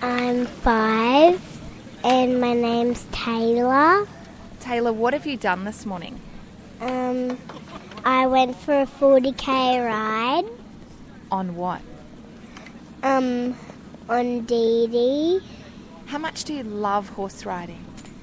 I'm 5 and my name's Taylor. Taylor, what have you done this morning? I went for a 40k ride. On what? On Dee. How much do you love horse riding?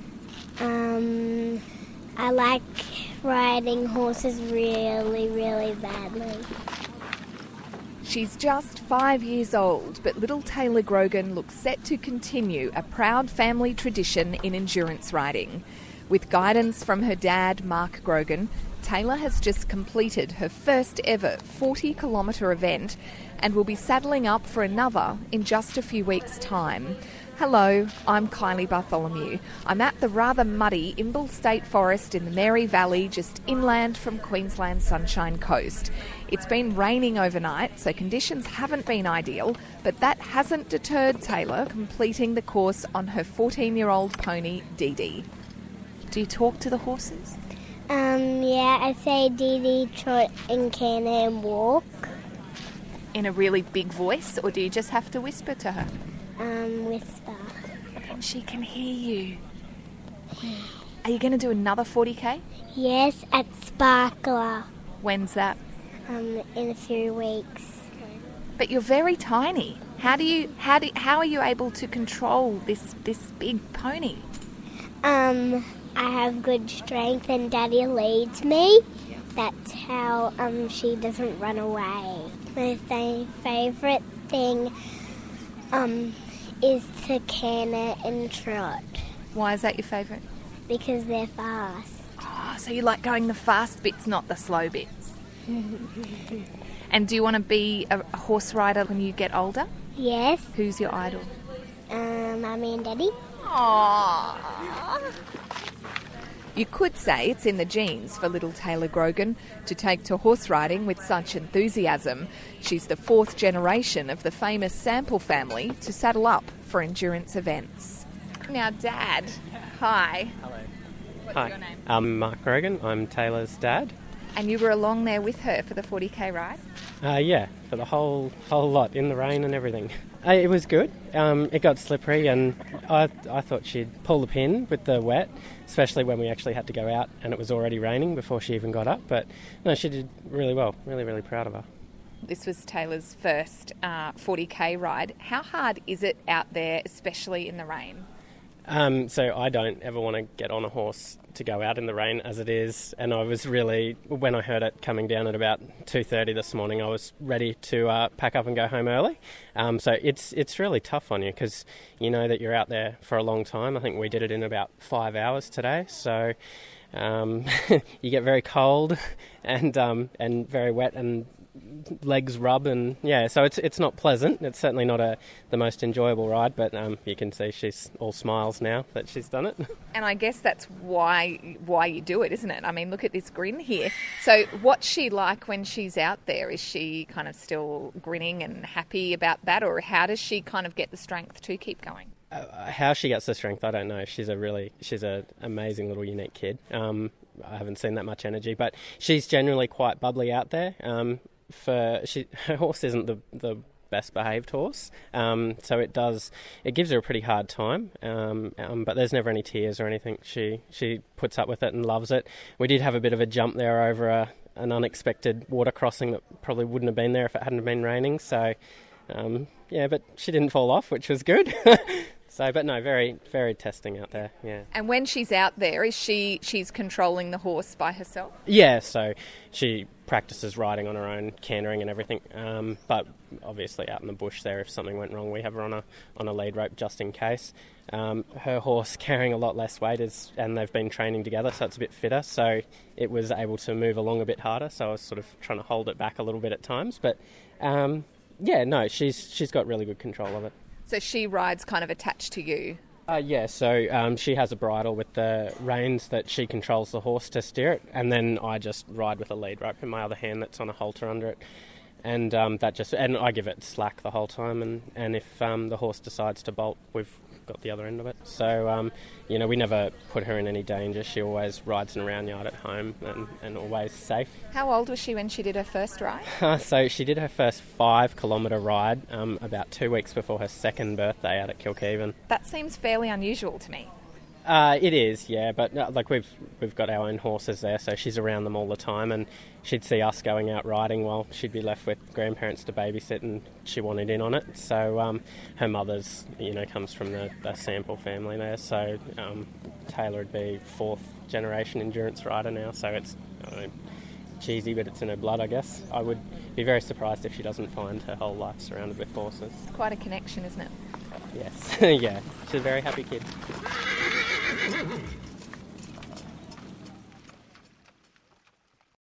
I like riding horses really, really badly. She's just 5 years old, but little Taylor Grogan looks set to continue a proud family tradition in endurance riding. With guidance from her dad, Mark Grogan, Taylor has just completed her first ever 40-kilometre event and will be saddling up for another in just a few weeks' time. Hello, I'm Kylie Bartholomew. I'm at the rather muddy Imbil State Forest in the Mary Valley, just inland from Queensland's Sunshine Coast. It's been raining overnight, so conditions haven't been ideal, but that hasn't deterred Taylor completing the course on her 14-year-old pony, Dee Dee. Do you talk to the horses? Yeah, I say Dee Dee, trot and canter and walk. In a really big voice, or do you just have to whisper to her? Whisper. And she can hear you. Are you going to do another 40k? Yes, at Sparkler. When's that? In a few weeks. But you're very tiny. How are you able to control this big pony? I have good strength and Daddy leads me. That's how she doesn't run away. My favourite thing is to canter and trot. Why is that your favourite? Because they're fast. Oh, so you like going the fast bits, not the slow bits. And do you want to be a horse rider when you get older? Yes. Who's your idol? Mummy and Daddy. Aww. You could say it's in the genes for little Taylor Grogan to take to horse riding with such enthusiasm. She's the 4th generation of the famous Sample family to saddle up for endurance events. Now, Dad, hi. Hello. What's your name? I'm Mark Grogan. I'm Taylor's dad. And you were along there with her for the 40k ride? Yeah, for the whole lot, in the rain and everything. It was good. It got slippery and I thought she'd pull the pin with the wet, especially when we actually had to go out and it was already raining before she even got up. But no, she did really well. Really, really proud of her. This was Taylor's first 40k ride. How hard is it out there, especially in the rain? So I don't ever want to get on a horse to go out in the rain as it is, and I was really, when I heard it coming down at about 2:30 this morning, I was ready to pack up and go home early. So it's really tough on you because you know that you're out there for a long time. I think we did it in about 5 hours today, so you get very cold and very wet and legs rub, and yeah, so it's not pleasant. It's certainly not the most enjoyable ride, but you can see she's all smiles now that she's done it. And I guess that's why you do it, isn't it? I mean, look at this grin here. So what's she like when she's out there? Is she kind of still grinning and happy about that, or how does she kind of get the strength to keep going? How she gets the strength, I don't know. She's an amazing little unique kid. I haven't seen that much energy, but she's generally quite bubbly out there. Her horse isn't the best behaved horse, so it gives her a pretty hard time, but there's never any tears or anything. She puts up with it and loves it. We did have a bit of a jump there over an unexpected water crossing that probably wouldn't have been there if it hadn't been raining, so but she didn't fall off, which was good. But no, very, very testing out there, yeah. And when she's out there, she's controlling the horse by herself? Yeah, so she practices riding on her own, cantering and everything. But obviously out in the bush there, if something went wrong, we have her on a lead rope just in case. Her horse carrying a lot less weight and they've been training together, so it's a bit fitter. So it was able to move along a bit harder. So I was sort of trying to hold it back a little bit at times. But she's got really good control of it. So she rides kind of attached to you? So she has a bridle with the reins that she controls the horse to steer it, and then I just ride with a lead rope in my other hand that's on a halter under it, and I give it slack the whole time, and if the horse decides to bolt, we've got the other end of it. So, we never put her in any danger. She always rides in a round yard at home and always safe. How old was she when she did her first ride? So she did her first 5-kilometre ride about 2 weeks before her second birthday out at Kilkheven. That seems fairly unusual to me. It is, yeah, but we've got our own horses there, so she's around them all the time, and she'd see us going out riding while she'd be left with grandparents to babysit, and she wanted in on it. So her mother's, comes from the Sample family there, so Taylor would be 4th generation endurance rider now, so it's cheesy, but it's in her blood, I guess. I would be very surprised if she doesn't find her whole life surrounded with horses. It's quite a connection, isn't it? Yes, yeah, she's a very happy kid.